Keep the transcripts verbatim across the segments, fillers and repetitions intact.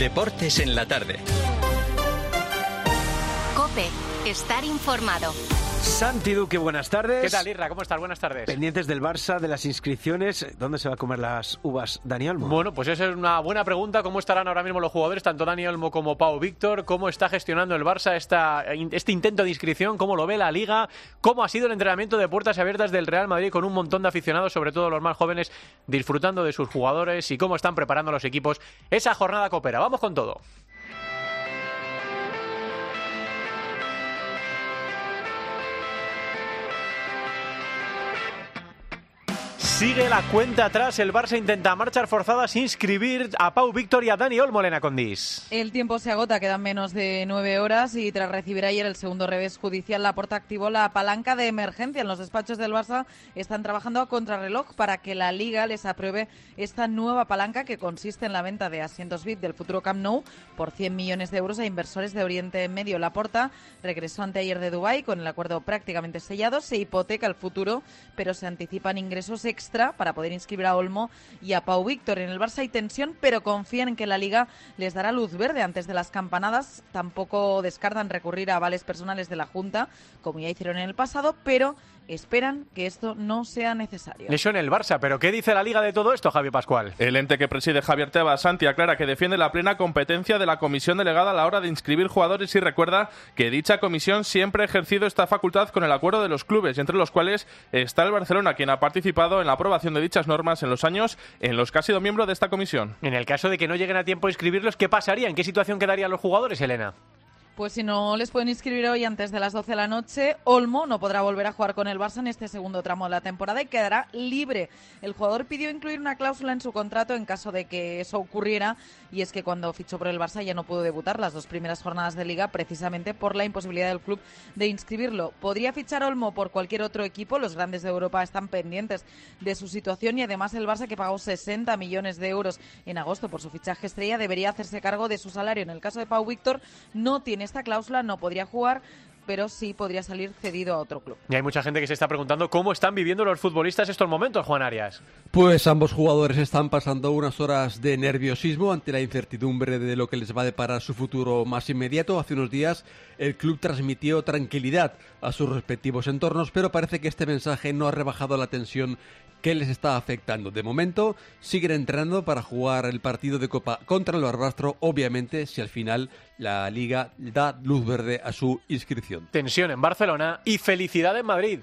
Deportes en la tarde. COPE. Estar informado. Santi Duque, buenas tardes. ¿Qué tal, Irra? ¿Cómo estás? Buenas tardes. Pendientes del Barça, de las inscripciones. ¿Dónde se va a comer las uvas Dani Olmo? Bueno, pues esa es una buena pregunta. ¿Cómo estarán ahora mismo los jugadores, tanto Dani Olmo como Pau Víctor? ¿Cómo está gestionando el Barça esta, este intento de inscripción? ¿Cómo lo ve la Liga? ¿Cómo ha sido el entrenamiento de puertas abiertas del Real Madrid con un montón de aficionados, sobre todo los más jóvenes, disfrutando de sus jugadores? ¿Y cómo están preparando los equipos esa jornada copera? Vamos con todo. Sigue la cuenta atrás, el Barça intenta marchar forzadas inscribir a Pau Víctor y a Dani Olmo, Elena Condis. El tiempo se agota, quedan menos de nueve horas y tras recibir ayer el segundo revés judicial, Laporta activó la palanca de emergencia. En los despachos del Barça están trabajando a contrarreloj para que la Liga les apruebe esta nueva palanca que consiste en la venta de asientos V I P del futuro Camp Nou por cien millones de euros a inversores de Oriente Medio. Laporta regresó anteayer de Dubái con el acuerdo prácticamente sellado, se hipoteca el futuro, pero se anticipan ingresos extra para poder inscribir a Olmo y a Pau Víctor. En el Barça hay tensión, pero confían en que la Liga les dará luz verde antes de las campanadas. Tampoco descartan recurrir a avales personales de la Junta, como ya hicieron en el pasado, pero esperan que esto no sea necesario. Eso en el Barça, pero ¿qué dice la Liga de todo esto, Javi Pascual? El ente que preside Javier Tebas, Santi, aclara que defiende la plena competencia de la comisión delegada a la hora de inscribir jugadores y recuerda que dicha comisión siempre ha ejercido esta facultad con el acuerdo de los clubes, entre los cuales está el Barcelona, quien ha participado en la aprobación de dichas normas en los años en los que ha sido miembro de esta comisión. En el caso de que no lleguen a tiempo a inscribirlos, ¿qué pasaría? ¿En qué situación quedarían los jugadores, Elena? Pues si no les pueden inscribir hoy antes de las doce de la noche, Olmo no podrá volver a jugar con el Barça en este segundo tramo de la temporada y quedará libre. El jugador pidió incluir una cláusula en su contrato en caso de que eso ocurriera, y es que cuando fichó por el Barça ya no pudo debutar las dos primeras jornadas de Liga precisamente por la imposibilidad del club de inscribirlo. Podría fichar Olmo por cualquier otro equipo, los grandes de Europa están pendientes de su situación y además el Barça, que pagó sesenta millones de euros en agosto por su fichaje estrella, debería hacerse cargo de su salario. En el caso de Pau Víctor no tiene esta cláusula, no podría jugar, pero sí podría salir cedido a otro club. Y hay mucha gente que se está preguntando cómo están viviendo los futbolistas estos momentos, Juan Arias. Pues ambos jugadores están pasando unas horas de nerviosismo ante la incertidumbre de lo que les va a deparar su futuro más inmediato. Hace unos días el club transmitió tranquilidad a sus respectivos entornos, pero parece que este mensaje no ha rebajado la tensión que les está afectando. De momento siguen entrenando para jugar el partido de Copa contra el Barbastro, obviamente si al final la Liga da luz verde a su inscripción. Tensión en Barcelona y felicidad en Madrid.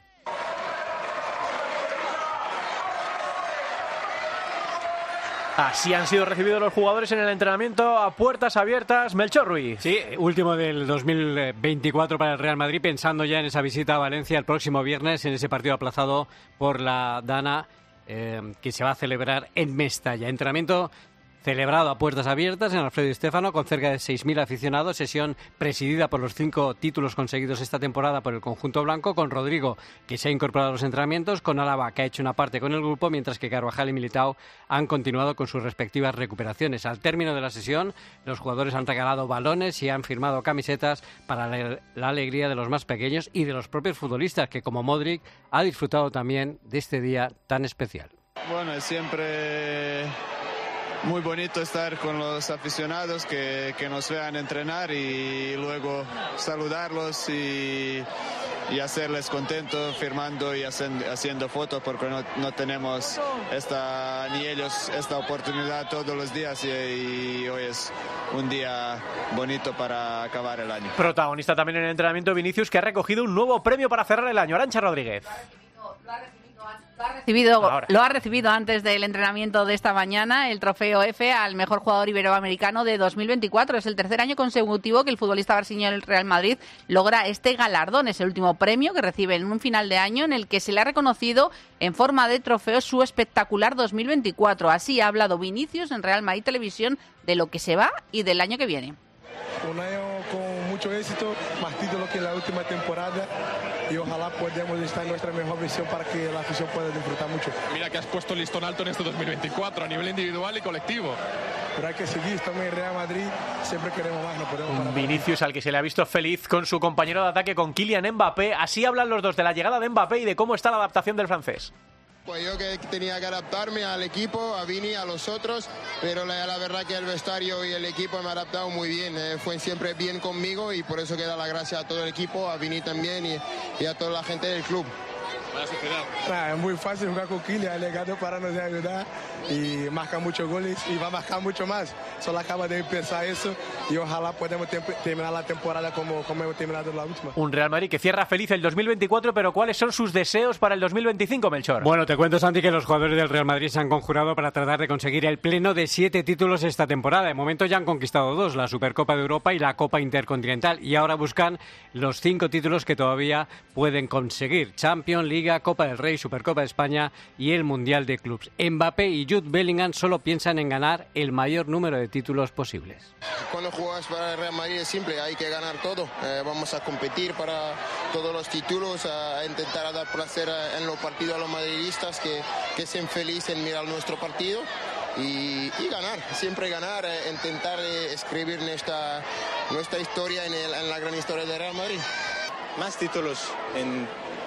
Así han sido recibidos los jugadores en el entrenamiento a puertas abiertas. Melchor Ruiz. Sí, último del dos mil veinticuatro para el Real Madrid, pensando ya en esa visita a Valencia el próximo viernes, en ese partido aplazado por la Dana, eh, que se va a celebrar en Mestalla. Entrenamiento celebrado a puertas abiertas en Alfredo Di Stéfano con cerca de seis mil aficionados, sesión presidida por los cinco títulos conseguidos esta temporada por el conjunto blanco, con Rodrigo, que se ha incorporado a los entrenamientos, con Álava, que ha hecho una parte con el grupo, mientras que Carvajal y Militao han continuado con sus respectivas recuperaciones. Al término de la sesión, los jugadores han regalado balones y han firmado camisetas para la, la alegría de los más pequeños y de los propios futbolistas, que como Modric ha disfrutado también de este día tan especial. Bueno, es siempre muy bonito estar con los aficionados, que, que nos vean entrenar y luego saludarlos y, y hacerles contentos firmando y hacen, haciendo fotos, porque no, no tenemos esta, ni ellos esta oportunidad todos los días y, y hoy es un día bonito para acabar el año. Protagonista también en el entrenamiento Vinicius, que ha recogido un nuevo premio para cerrar el año. Arantxa Rodríguez. Lo ha, recibido, lo ha recibido antes del entrenamiento de esta mañana, el trofeo F al mejor jugador iberoamericano de dos mil veinticuatro. Es el tercer año consecutivo que el futbolista brasileño del Real Madrid logra este galardón. Es el último premio que recibe en un final de año en el que se le ha reconocido en forma de trofeo su espectacular dos mil veinticuatro. Así ha hablado Vinicius en Real Madrid Televisión de lo que se va y del año que viene. Un año con mucho éxito, más títulos que la última temporada, y ojalá podamos estar en nuestra mejor versión para que la afición pueda disfrutar mucho. Mira que has puesto el listón alto en este dos mil veinticuatro a nivel individual y colectivo. Pero hay que seguir, estamos en Real Madrid, siempre queremos más, no podemos parar. Vinicius, al que se le ha visto feliz con su compañero de ataque, con Kylian Mbappé. Así hablan los dos de la llegada de Mbappé y de cómo está la adaptación del francés. Pues yo que tenía que adaptarme al equipo, a Vini, a los otros, pero la, la verdad que el vestuario y el equipo me ha adaptado muy bien, eh, fue siempre bien conmigo y por eso que da la gracia a todo el equipo, a Vini también y, y a toda la gente del club. Ah, es muy fácil jugar con Kylian, ha llegado para nos ayudar y marca muchos goles y va a marcar mucho más. Solo acaba de empezar eso y ojalá podamos terminar la temporada como, como hemos terminado la última. Un Real Madrid que cierra feliz el dos mil veinticuatro, pero ¿cuáles son sus deseos para el dos mil veinticinco, Melchor? Bueno, te cuento, Santi, que los jugadores del Real Madrid se han conjurado para tratar de conseguir el pleno de siete títulos esta temporada. De momento ya han conquistado dos, la Supercopa de Europa y la Copa Intercontinental, y ahora buscan los cinco títulos que todavía pueden conseguir: Champions, Liga, Copa del Rey, Supercopa de España y el Mundial de Clubs. Mbappé y Jude Bellingham solo piensan en ganar el mayor número de títulos posibles. Cuando juegas para el Real Madrid es simple, hay que ganar todo. Eh, vamos a competir para todos los títulos, a intentar dar placer a, en los partidos a los madridistas que, que sean felices en mirar nuestro partido y, y ganar, siempre ganar, eh, intentar eh, escribir nuestra, nuestra historia en, el, en la gran historia del Real Madrid. Más títulos en,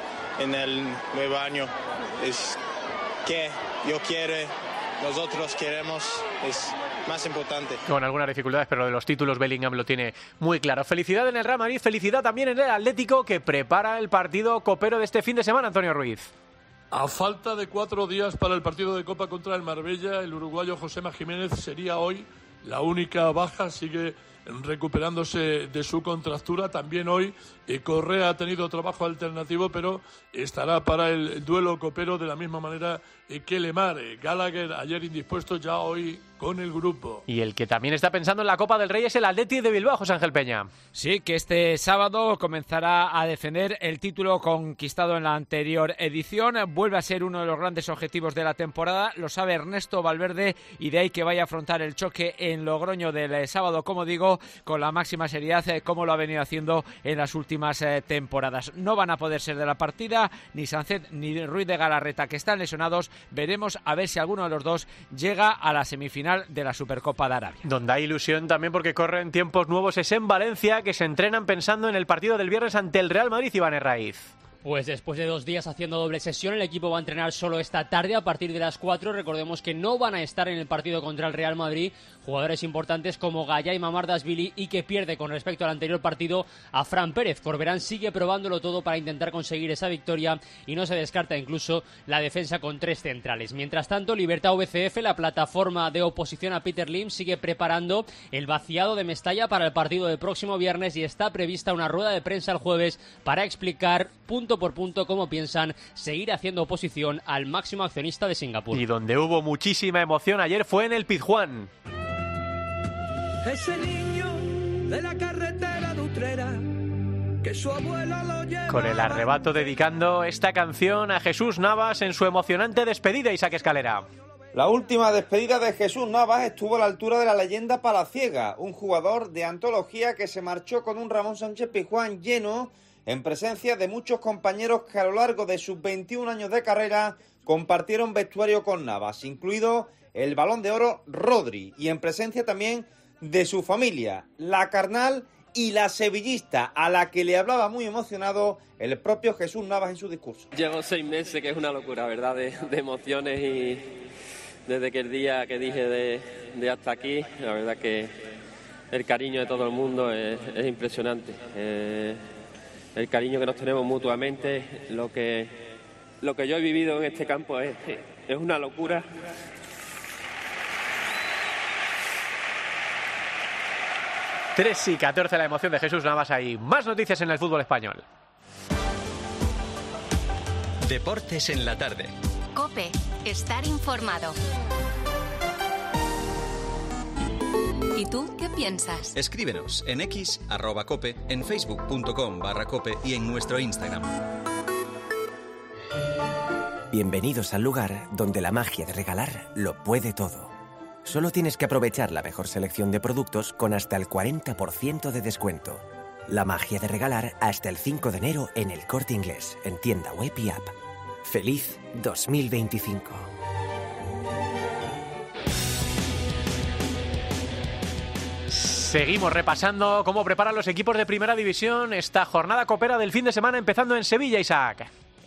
en el nuevo año es que yo quiero, nosotros queremos, es más importante. Con algunas dificultades, pero lo de los títulos Bellingham lo tiene muy claro. Felicidad en el Real Madrid, felicidad también en el Atlético, que prepara el partido copero de este fin de semana, Antonio Ruiz. A falta de cuatro días para el partido de Copa contra el Marbella, el uruguayo Josema Jiménez sería hoy la única baja, sigue recuperándose de su contractura. También hoy eh, Correa ha tenido trabajo alternativo, pero estará para el duelo copero de la misma manera eh, que Lemar. Eh, Gallagher ayer indispuesto, ya hoy con el grupo. Y el que también está pensando en la Copa del Rey es el Atleti de Bilbao, José Ángel Peña. Sí, que este sábado comenzará a defender el título conquistado en la anterior edición. Vuelve a ser uno de los grandes objetivos de la temporada, lo sabe Ernesto Valverde, y de ahí que vaya a afrontar el choque en Logroño del sábado, como digo, con la máxima seriedad, eh, como lo ha venido haciendo en las últimas eh, temporadas. No van a poder ser de la partida ni Sánchez ni Ruiz de Galarreta, que están lesionados. Veremos a ver si alguno de los dos llega a la semifinal de la Supercopa de Arabia. Donde hay ilusión también porque corren tiempos nuevos es en Valencia, que se entrenan pensando en el partido del viernes ante el Real Madrid. Iván Herraiz. Pues después de dos días haciendo doble sesión, el equipo va a entrenar solo esta tarde a partir de las cuatro. Recordemos que no van a estar en el partido contra el Real Madrid jugadores importantes como Gaya y Mamardashvili, y que pierde con respecto al anterior partido a Fran Pérez. Corberán sigue probándolo todo para intentar conseguir esa victoria y no se descarta incluso la defensa con tres centrales. Mientras tanto, Libertad V C F, la plataforma de oposición a Peter Lim, sigue preparando el vaciado de Mestalla para el partido del próximo viernes y está prevista una rueda de prensa el jueves para explicar punto por punto cómo piensan seguir haciendo oposición al máximo accionista de Singapur. Y donde hubo muchísima emoción ayer fue en el Pizjuán. Ese niño de la carretera de Utrera, que su abuela lo lleva. Con el arrebato dedicando esta canción a Jesús Navas en su emocionante despedida, Isaac Escalera. La última despedida de Jesús Navas estuvo a la altura de la leyenda palaciega, un jugador de antología que se marchó con un Ramón Sánchez Pizjuán lleno, en presencia de muchos compañeros que a lo largo de sus veintiún años de carrera compartieron vestuario con Navas, incluido el Balón de Oro Rodri, y en presencia también de su familia, la carnal y la sevillista, a la que le hablaba muy emocionado el propio Jesús Navas en su discurso. Llevo seis meses, que es una locura, ¿verdad?, de, de emociones, y desde que el día que dije de, de hasta aquí, la verdad que el cariño de todo el mundo es, es impresionante. Eh, el cariño que nos tenemos mutuamente, lo que, lo que yo he vivido en este campo es, es una locura. tres y catorce la emoción de Jesús Navas. Hay más noticias en el fútbol español. Deportes en la tarde. COPE. Estar informado. ¿Y tú qué piensas? Escríbenos en X, arroba cope, en facebook punto com barra cope y en nuestro Instagram. Bienvenidos al lugar donde la magia de regalar lo puede todo. Solo tienes que aprovechar la mejor selección de productos con hasta el cuarenta por ciento de descuento. La magia de regalar hasta el cinco de enero en El Corte Inglés, en tienda web y app. ¡Feliz dos mil veinticinco! Seguimos repasando cómo preparan los equipos de Primera División esta jornada copera del fin de semana, empezando en Sevilla, Isaac.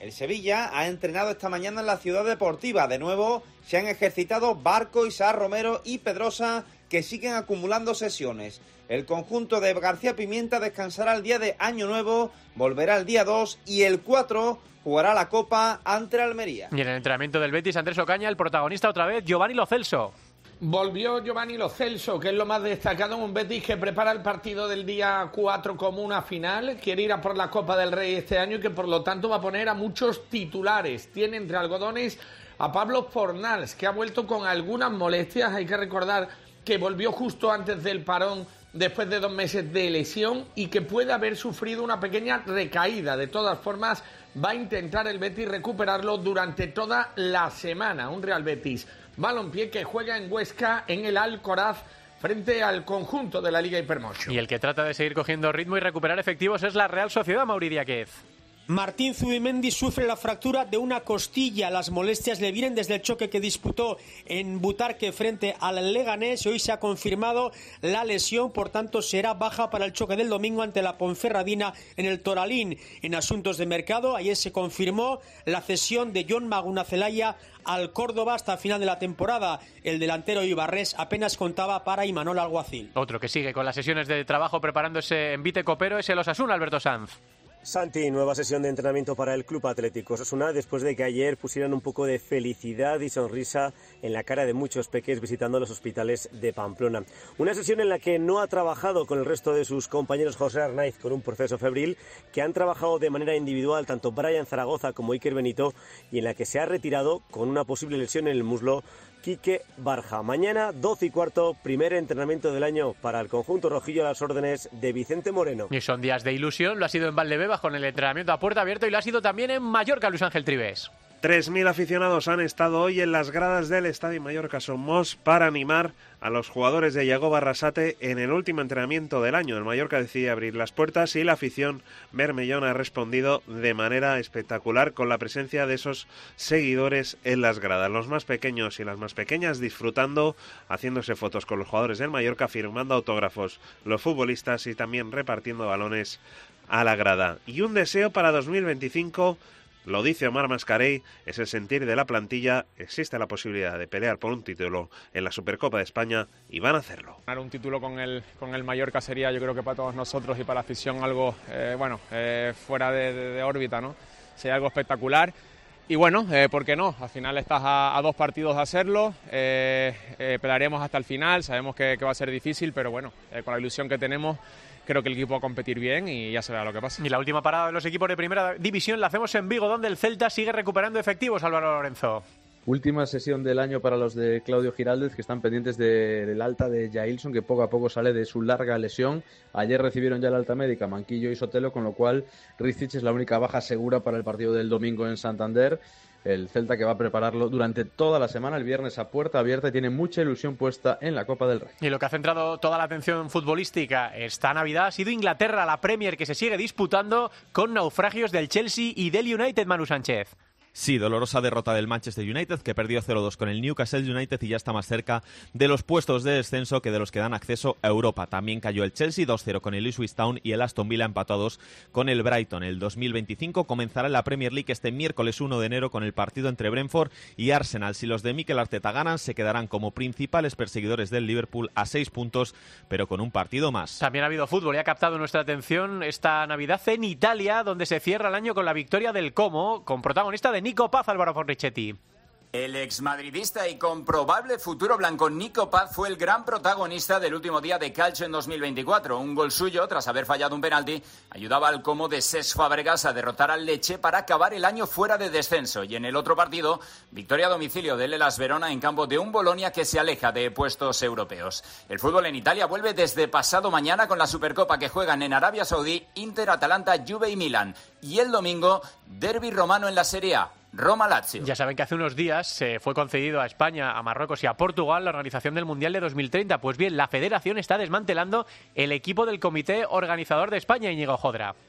El Sevilla ha entrenado esta mañana en la Ciudad Deportiva. De nuevo se han ejercitado Barco, Isaac Romero y Pedrosa, que siguen acumulando sesiones. El conjunto de García Pimienta descansará el día de Año Nuevo, volverá el día dos y el cuatro jugará la Copa ante Almería. Y en el entrenamiento del Betis, Andrés Ocaña, el protagonista otra vez, Giovanni Lo Celso. Volvió Giovanni Lo Celso, que es lo más destacado en un Betis que prepara el partido del día cuatro como una final, quiere ir a por la Copa del Rey este año y que por lo tanto va a poner a muchos titulares. Tiene entre algodones a Pablo Fornals, que ha vuelto con algunas molestias. Hay que recordar que volvió justo antes del parón, después de dos meses de lesión, y que puede haber sufrido una pequeña recaída. De todas formas, va a intentar el Betis recuperarlo durante toda la semana. Un Real Betis Balompié que juega en Huesca, en el Alcoraz, frente al conjunto de la Liga Hypermotion. Y el que trata de seguir cogiendo ritmo y recuperar efectivos es la Real Sociedad, Mauri Díaz. Martín Zubimendi sufre la fractura de una costilla. Las molestias le vienen desde el choque que disputó en Butarque frente al Leganés. Hoy se ha confirmado la lesión, por tanto será baja para el choque del domingo ante la Ponferradina en el Toralín. En asuntos de mercado, ayer se confirmó la cesión de Jon Maguna Celaya al Córdoba hasta final de la temporada. El delantero Ibarres apenas contaba para Imanol Alguacil. Otro que sigue con las sesiones de trabajo preparándose en Vite Copero es el Osasuna, Alberto Sanz. Santi, nueva sesión de entrenamiento para el Club Atlético Osasuna después de que ayer pusieran un poco de felicidad y sonrisa en la cara de muchos peques visitando los hospitales de Pamplona. Una sesión en la que no ha trabajado con el resto de sus compañeros José Arnaiz con un proceso febril, que han trabajado de manera individual tanto Brian Zaragoza como Iker Benito, y en la que se ha retirado con una posible lesión en el muslo Quique Barja. Mañana, doce y cuarto, primer entrenamiento del año para el conjunto rojillo a las órdenes de Vicente Moreno. Y son días de ilusión, lo ha sido en Valdebebas con el entrenamiento a puerta abierta y lo ha sido también en Mallorca, Luis Ángel Trives. tres mil aficionados han estado hoy en las gradas del Estadio Mallorca Somos para animar a los jugadores de Yago Barrasate en el último entrenamiento del año. El Mallorca decide abrir las puertas y la afición bermellona ha respondido de manera espectacular con la presencia de esos seguidores en las gradas. Los más pequeños y las más pequeñas disfrutando, haciéndose fotos con los jugadores del Mallorca, firmando autógrafos los futbolistas y también repartiendo balones a la grada. Y un deseo para dos mil veinticinco... Lo dice Omar Mascarell, es el sentir de la plantilla. Existe la posibilidad de pelear por un título en la Supercopa de España y van a hacerlo. Ganar un título con el, con el Mallorca sería, yo creo que para todos nosotros y para la afición, algo eh, bueno eh, fuera de, de, de órbita, ¿no? Sería algo espectacular. Y bueno, eh, ¿por qué no? Al final estás a, a dos partidos de hacerlo, eh, eh, pelearemos hasta el final, sabemos que, que va a ser difícil, pero bueno, eh, con la ilusión que tenemos, creo que el equipo va a competir bien y ya se verá lo que pasa. Y la última parada de los equipos de primera división la hacemos en Vigo, donde el Celta sigue recuperando efectivos, Álvaro Lorenzo. Última sesión del año para los de Claudio Giraldez, que están pendientes de, del alta de Jailson, que poco a poco sale de su larga lesión. Ayer recibieron ya la alta médica Manquillo y Sotelo, con lo cual Ricic es la única baja segura para el partido del domingo en Santander. El Celta que va a prepararlo durante toda la semana, el viernes a puerta abierta, y tiene mucha ilusión puesta en la Copa del Rey. Y lo que ha centrado toda la atención futbolística esta Navidad ha sido Inglaterra, la Premier, que se sigue disputando con naufragios del Chelsea y del United, Manu Sánchez. Sí, dolorosa derrota del Manchester United, que perdió cero dos con el Newcastle United y ya está más cerca de los puestos de descenso que de los que dan acceso a Europa. También cayó el Chelsea dos cero con el Ipswich Town y el Aston Villa empató a dos con el Brighton. El dos mil veinticinco comenzará en la Premier League este miércoles uno de enero con el partido entre Brentford y Arsenal. Si los de Mikel Arteta ganan, se quedarán como principales perseguidores del Liverpool a seis puntos, pero con un partido más. También ha habido fútbol y ha captado nuestra atención esta Navidad en Italia, donde se cierra el año con la victoria del Como, con protagonista de Nico Paz, Álvaro Forrichetti. El exmadridista y con probable futuro blanco Nico Paz fue el gran protagonista del último día de calcio en dos mil veinticuatro. Un gol suyo, tras haber fallado un penalti, ayudaba al Como de Cesc Fábregas a derrotar al Lecce para acabar el año fuera de descenso. Y en el otro partido, victoria a domicilio del Hellas Verona en campo de un Bolonia que se aleja de puestos europeos. El fútbol en Italia vuelve desde pasado mañana con la Supercopa que juegan en Arabia Saudí, Inter, Atalanta, Juve y Milán. Y el domingo, derbi romano en la Serie A. Roma-Lazio. Ya saben que hace unos días se fue concedido a España, a Marruecos y a Portugal la organización del Mundial de dos mil treinta. Pues bien, la Federación está desmantelando el equipo del Comité Organizador de España, Íñigo Jodra.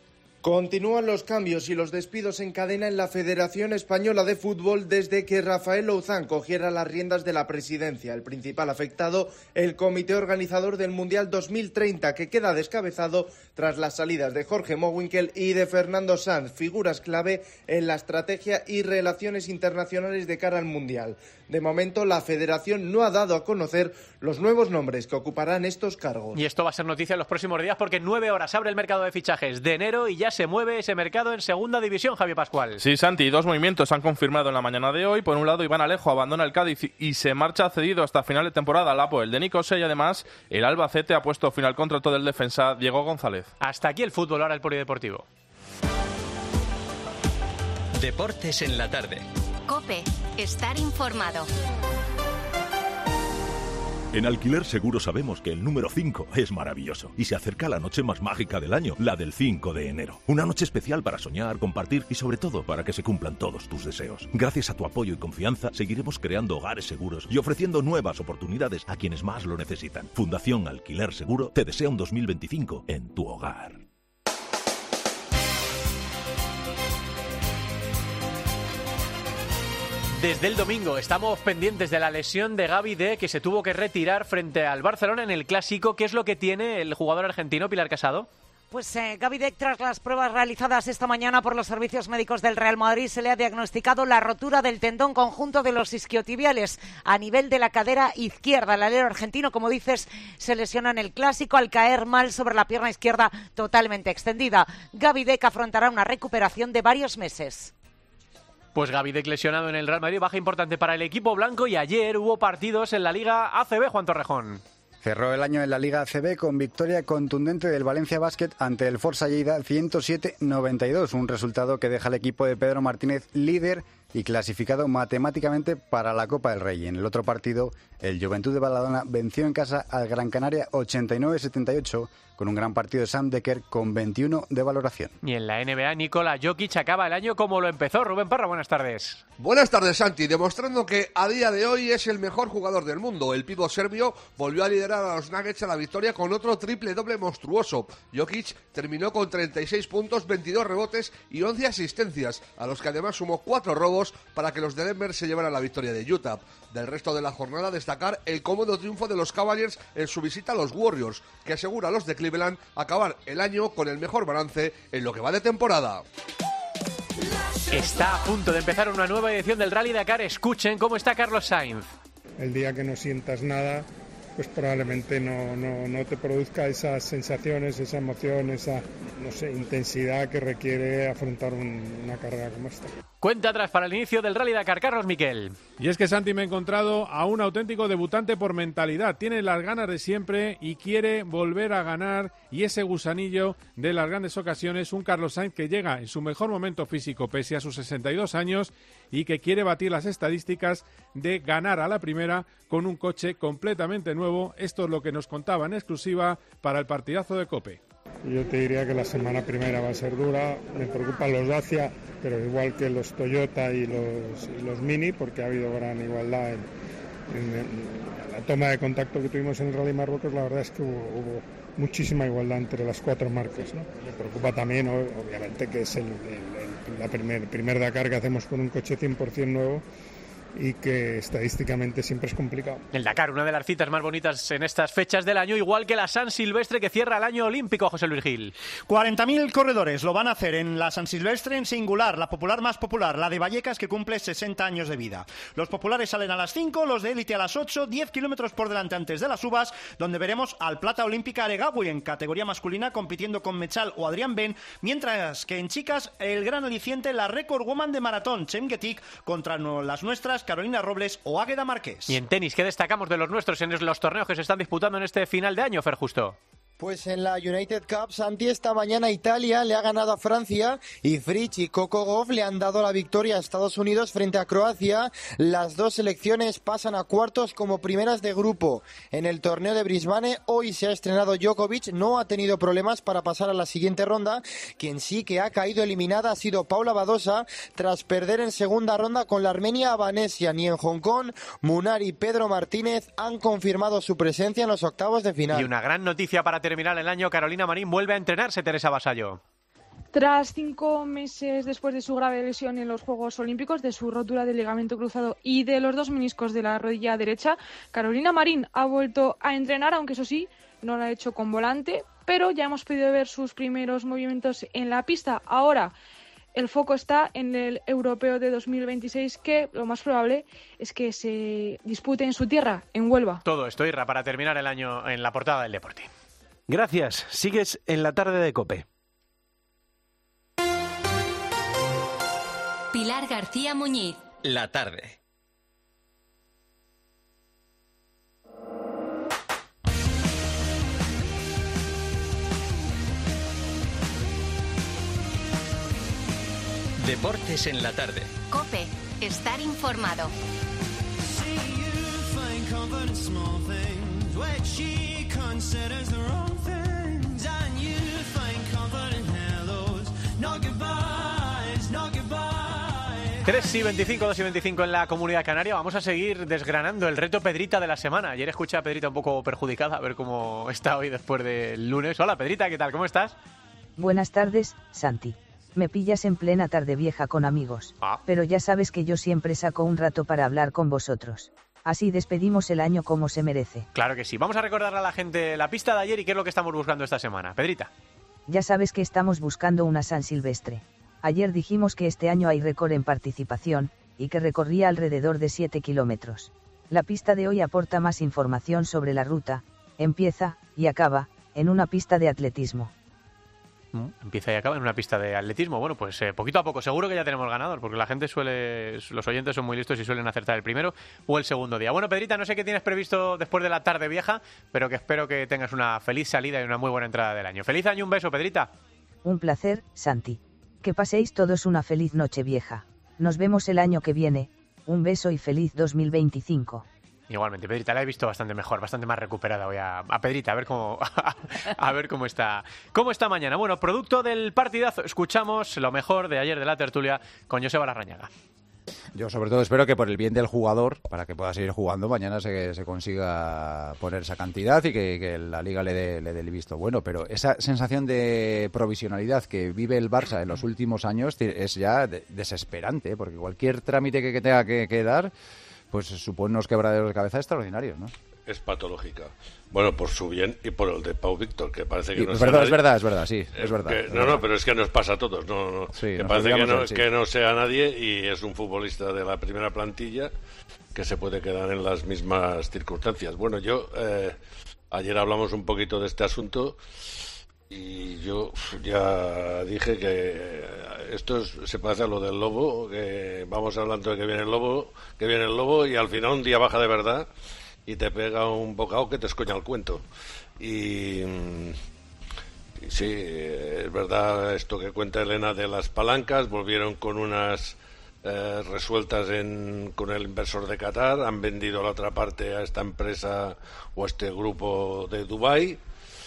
Continúan los cambios y los despidos en cadena en la Federación Española de Fútbol desde que Rafael Louzán cogiera las riendas de la presidencia. El principal afectado, el comité organizador del Mundial dos mil treinta, que queda descabezado tras las salidas de Jorge Mowinckel y de Fernando Sanz, figuras clave en la estrategia y relaciones internacionales de cara al Mundial. De momento, la Federación no ha dado a conocer los nuevos nombres que ocuparán estos cargos. Y esto va a ser noticia en los próximos días porque en nueve horas abre el mercado de fichajes de enero y ya se mueve ese mercado en segunda división, Javier Pascual. Sí, Santi, dos movimientos se han confirmado en la mañana de hoy. Por un lado, Iván Alejo abandona el Cádiz y se marcha cedido hasta final de temporada al Apoel de Nicosia, y además el Albacete ha puesto fin al contrato del defensa Diego González. Hasta aquí el fútbol, ahora el polideportivo. Deportes en la tarde. COPE, estar informado. En Alquiler Seguro sabemos que el número cinco es maravilloso y se acerca la noche más mágica del año, la del cinco de enero. Una noche especial para soñar, compartir y sobre todo para que se cumplan todos tus deseos. Gracias a tu apoyo y confianza seguiremos creando hogares seguros y ofreciendo nuevas oportunidades a quienes más lo necesitan. Fundación Alquiler Seguro te desea un dos mil veinticinco en tu hogar. Desde el domingo estamos pendientes de la lesión de Gavi D, que se tuvo que retirar frente al Barcelona en el Clásico. ¿Qué es lo que tiene el jugador argentino, Pilar Casado? Pues eh, Gavi Deck, tras las pruebas realizadas esta mañana por los servicios médicos del Real Madrid, se le ha diagnosticado la rotura del tendón conjunto de los isquiotibiales a nivel de la cadera izquierda. El alero argentino, como dices, se lesiona en el Clásico al caer mal sobre la pierna izquierda totalmente extendida. Gavi Deck afrontará una recuperación de varios meses. Pues Gavi Deck lesionado en el Real Madrid, baja importante para el equipo blanco, y ayer hubo partidos en la Liga A C B, Juan Torrejón. Cerró el año en la Liga A C B con victoria contundente del Valencia Basket ante el Forza Lleida ciento siete a noventa y dos, un resultado que deja al equipo de Pedro Martínez líder y clasificado matemáticamente para la Copa del Rey. En el otro partido, el Juventud de Badalona venció en casa al Gran Canaria ochenta y nueve a setenta y ocho, con un gran partido de Sam Dekker con veintiuno de valoración. Y en la N B A, Nikola Jokic acaba el año como lo empezó. Rubén Parra, buenas tardes. Buenas tardes, Santi. Demostrando que a día de hoy es el mejor jugador del mundo. El pívot serbio volvió a liderar a los Nuggets a la victoria con otro triple doble monstruoso. Jokic terminó con treinta y seis puntos, veintidós rebotes y once asistencias, a los que además sumó cuatro robos para que los de Denver se llevaran la victoria de Utah. Del resto de la jornada, destacar el cómodo triunfo de los Cavaliers en su visita a los Warriors, que asegura a los de Cleveland acabar el año con el mejor balance en lo que va de temporada. Está a punto de empezar una nueva edición del Rally Dakar. Escuchen cómo está Carlos Sainz. El día que no sientas nada, pues probablemente no, no, no te produzca esas sensaciones, esa emoción, esa, no sé, intensidad que requiere afrontar un, una carrera como esta. Cuenta atrás para el inicio del Rally Dakar, Carlos Miquel. Y es que Santi, me he encontrado a un auténtico debutante por mentalidad. Tiene las ganas de siempre y quiere volver a ganar, y ese gusanillo de las grandes ocasiones, un Carlos Sainz que llega en su mejor momento físico pese a sus sesenta y dos años y que quiere batir las estadísticas de ganar a la primera con un coche completamente nuevo. Esto es lo que nos contaba en exclusiva para el partidazo de COPE. Yo te diría que la semana primera va a ser dura. Me preocupan los Dacia, pero igual que los Toyota y los, y los Mini, porque ha habido gran igualdad en, en, en la toma de contacto que tuvimos en el Rally Marruecos. La verdad es que hubo, hubo muchísima igualdad entre las cuatro marcas, ¿no? Me preocupa también, obviamente, que es el, el, el la primer, primer Dakar que hacemos con un coche cien por ciento nuevo, y que estadísticamente siempre es complicado. El Dakar, una de las citas más bonitas en estas fechas del año, igual que la San Silvestre, que cierra el año olímpico, José Luis Gil. cuarenta mil corredores lo van a hacer en la San Silvestre en singular, la popular más popular, la de Vallecas, que cumple sesenta años de vida. Los populares salen a las cinco, los de élite a las ocho, diez kilómetros por delante antes de las uvas, donde veremos al plata olímpica Aregawi en categoría masculina compitiendo con Mechal o Adrián Ben, mientras que en chicas el gran aliciente, la récord woman de maratón, Chem Getik, contra las nuestras Carolina Robles o Águeda Márquez. Y en tenis, ¿qué destacamos de los nuestros en los torneos que se están disputando en este final de año, Fer Justo? Pues en la United Cup, Santi, esta mañana Italia le ha ganado a Francia y Fritz y Coco Gauff le han dado la victoria a Estados Unidos frente a Croacia. Las dos selecciones pasan a cuartos como primeras de grupo. En el torneo de Brisbane hoy se ha estrenado Djokovic, no ha tenido problemas para pasar a la siguiente ronda. Quien sí que ha caído eliminada ha sido Paula Badosa tras perder en segunda ronda con la armenia Abanesian, y en Hong Kong Munar y Pedro Martínez han confirmado su presencia en los octavos de final. Y una gran noticia para terminar el año, Carolina Marín vuelve a entrenarse, Teresa Vasallo. Tras cinco meses después de su grave lesión en los Juegos Olímpicos, de su rotura del ligamento cruzado y de los dos meniscos de la rodilla derecha, Carolina Marín ha vuelto a entrenar, aunque eso sí, no lo ha hecho con volante, pero ya hemos podido ver sus primeros movimientos en la pista. Ahora el foco está en el Europeo de dos mil veintiséis, que lo más probable es que se dispute en su tierra, en Huelva. Todo esto, Irra, para terminar el año en la portada del deporte. Gracias. Sigues en la tarde de COPE. Pilar García Muñiz. La tarde. Deportes en la tarde. COPE. Estar informado. tres y veinticinco, dos y veinticinco en la Comunidad Canaria. Vamos a seguir desgranando el reto Pedrita de la semana. Ayer escuché a Pedrita un poco perjudicada, a ver cómo está hoy después del lunes. Hola Pedrita, ¿qué tal? ¿Cómo estás? Buenas tardes, Santi. Me pillas en plena tarde vieja con amigos. Ah. Pero ya sabes que yo siempre saco un rato para hablar con vosotros. Así despedimos el año como se merece. Claro que sí. Vamos a recordarle a la gente la pista de ayer y qué es lo que estamos buscando esta semana. Pedrita. Ya sabes que estamos buscando una San Silvestre. Ayer dijimos que este año hay récord en participación, y que recorría alrededor de siete kilómetros. La pista de hoy aporta más información sobre la ruta, empieza, y acaba, en una pista de atletismo. Empieza y acaba en una pista de atletismo. Bueno, pues eh, poquito a poco, seguro que ya tenemos ganador, porque la gente suele, los oyentes son muy listos y suelen acertar el primero o el segundo día. Bueno, Pedrita, no sé qué tienes previsto después de la tarde vieja, pero que espero que tengas una feliz salida y una muy buena entrada del año. Feliz año, un beso, Pedrita. Un placer, Santi. Que paséis todos una feliz noche vieja. Nos vemos el año que viene. Un beso y feliz dos mil veinticinco. Igualmente, Pedrita, la he visto bastante mejor, bastante más recuperada hoy a, a Pedrita, a ver cómo a ver cómo está cómo está mañana. Bueno, producto del partidazo, escuchamos lo mejor de ayer de la tertulia con Joseba Larrañaga. Yo sobre todo espero que por el bien del jugador, para que pueda seguir jugando, mañana se, se consiga poner esa cantidad y que, que la Liga le dé le dé el visto bueno. Pero esa sensación de provisionalidad que vive el Barça en los últimos años es ya de, desesperante, porque cualquier trámite que, que tenga que, que dar pues supone unos quebraderos de cabeza extraordinarios, ¿no? Es patológica. Bueno, por su bien y por el de Pau Víctor, que parece que y, no es sea verdad, nadie. es verdad, es verdad, sí, es Eh, verdad. que- es no, verdad. no, pero es que nos pasa a todos. No, no, Sí, que nos parece que olvidamos no, de él, sí. que no sea nadie y es un futbolista de la primera plantilla que se puede quedar en las mismas circunstancias. Bueno, yo eh, ayer hablamos un poquito de este asunto y yo uf, ya dije que esto es- se parece a lo del lobo, que vamos hablando de que viene el lobo, que viene el lobo y al final un día baja de verdad y te pega un bocado que te escoña el cuento. Y, mm, y sí, eh, es verdad esto que cuenta Elena de las palancas, volvieron con unas eh, resueltas en, con el inversor de Qatar, han vendido la otra parte a esta empresa o a este grupo de Dubái,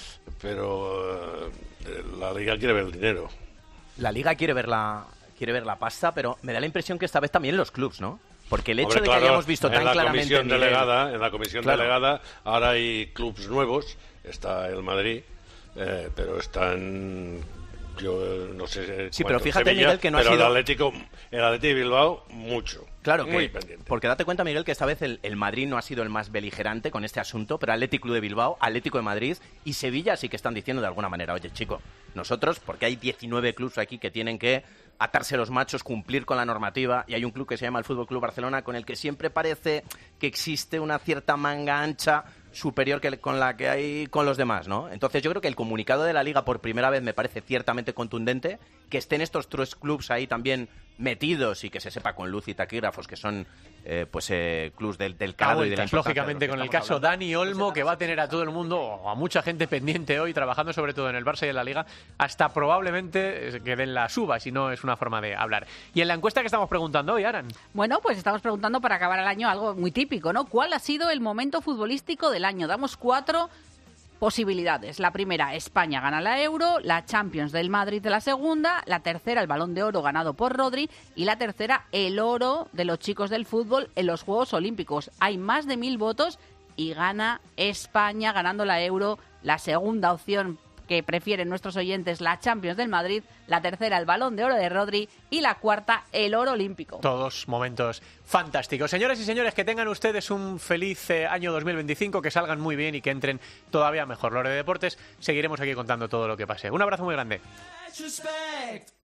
pero eh, la Liga quiere ver el dinero. La Liga quiere ver la, quiere ver la pasta, pero me da la impresión que esta vez también los clubs, ¿no? Porque el hecho Hombre, de claro, que hayamos visto en tan la claramente comisión Miguel- delegada, en la comisión Claro. delegada ahora hay clubs nuevos, está el Madrid, eh, pero están yo eh, no sé Sí, cuánto, pero fíjate, Sevilla, Miguel, que no ha pero sido- el Atlético el Atlético de Bilbao mucho. Claro muy que, pendiente. porque date cuenta, Miguel, que esta vez el, el Madrid no ha sido el más beligerante con este asunto, pero Atlético Club de Bilbao, Atlético de Madrid y Sevilla sí que están diciendo de alguna manera, oye, chico, nosotros, porque hay diecinueve clubs aquí que tienen que atarse los machos, cumplir con la normativa, y hay un club que se llama el Fútbol Club Barcelona, con el que siempre parece que existe una cierta manga ancha superior que con la que hay con los demás, ¿no? Entonces yo creo que el comunicado de la Liga por primera vez me parece ciertamente contundente, que estén estos tres clubs ahí también metidos y que se sepa con luz y taquígrafos que son eh, pues eh, clubs del, del A calado y de la vueltas, importancia lógicamente, de los con que el caso estamos hablando. Dani Olmo, que va a tener a todo el mundo, o a mucha gente pendiente hoy, trabajando sobre todo en el Barça y en la Liga, hasta probablemente eh, que den la suba, si no es una forma de hablar. Y en la encuesta que estamos preguntando hoy, Aran. Bueno, pues estamos preguntando para acabar el año algo muy típico, ¿no? ¿Cuál ha sido el momento futbolístico del año? Damos cuatro posibilidades. La primera, España gana la Euro, la Champions del Madrid de la segunda, la tercera, el Balón de Oro ganado por Rodri y la tercera, el oro de los chicos del fútbol en los Juegos Olímpicos. Hay más de mil votos y gana España ganando la Euro, la segunda opción que prefieren nuestros oyentes la Champions del Madrid, la tercera el Balón de Oro de Rodri y la cuarta el oro olímpico. Todos momentos fantásticos. Señoras y señores, que tengan ustedes un feliz eh, año dos mil veinticinco, que salgan muy bien y que entren todavía mejor. Lore de Deportes, seguiremos aquí contando todo lo que pase. Un abrazo muy grande.